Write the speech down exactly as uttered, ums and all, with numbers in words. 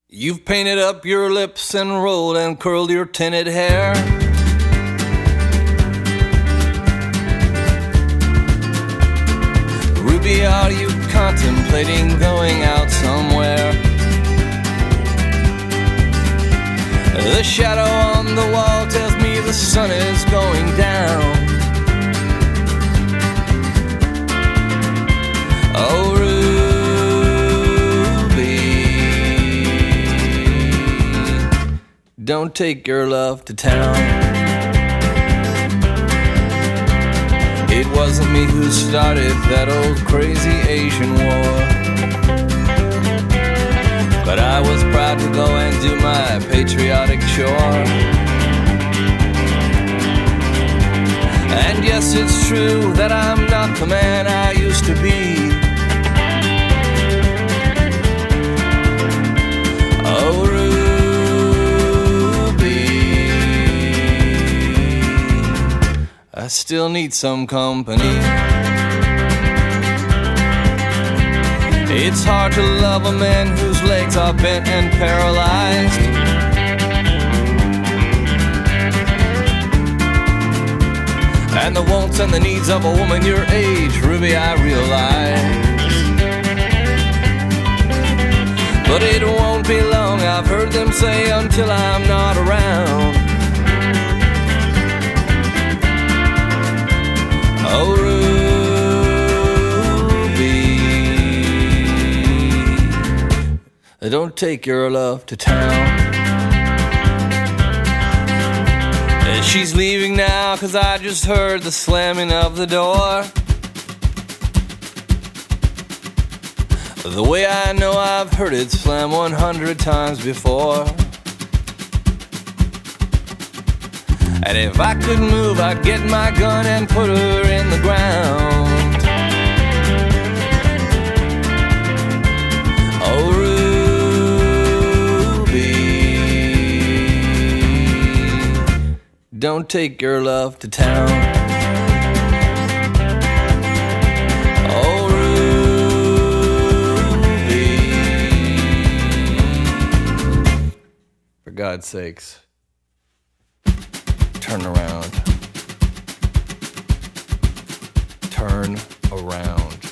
You've painted up your lips and rolled and curled your tinted hair. Ruby, are you contemplating going out somewhere? The shadow on the wall tells me the sun is going down. Oh, don't take your love to town. It wasn't me who started that old crazy Asian war, but I was proud to go and do my patriotic chore. And yes, it's true that I'm not the man I used to be. Oh, I still need some company. It's hard to love a man whose legs are bent and paralyzed. And the wants and the needs of a woman your age, Ruby, I realize. But it won't be long, I've heard them say, until I'm not around. Oh, Ruby, don't take your love to town. She's leaving now, 'cause I just heard the slamming of the door. The way I know I've heard it slam one hundred times before. And if I could move, I'd get my gun and put her in the ground. Oh, Ruby, don't take your love to town. Oh, Ruby, for God's sakes, turn around. Turn around.